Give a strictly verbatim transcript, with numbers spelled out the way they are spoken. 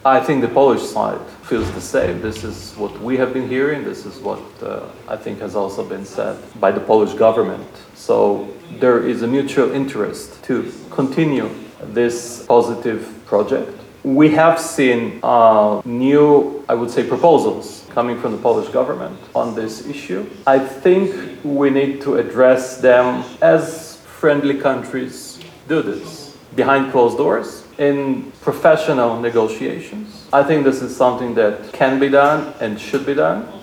I think the Polish side feels the same. This is what we have been hearing. This is what uh, I think has also been said by the Polish government. So there is a mutual interest to continue this positive project. We have seen uh, new, I would say, proposals coming from the Polish government on this issue. I think we need to address them as friendly countries do this, behind closed doors, in professional negotiations. I think this is something that can be done and should be done.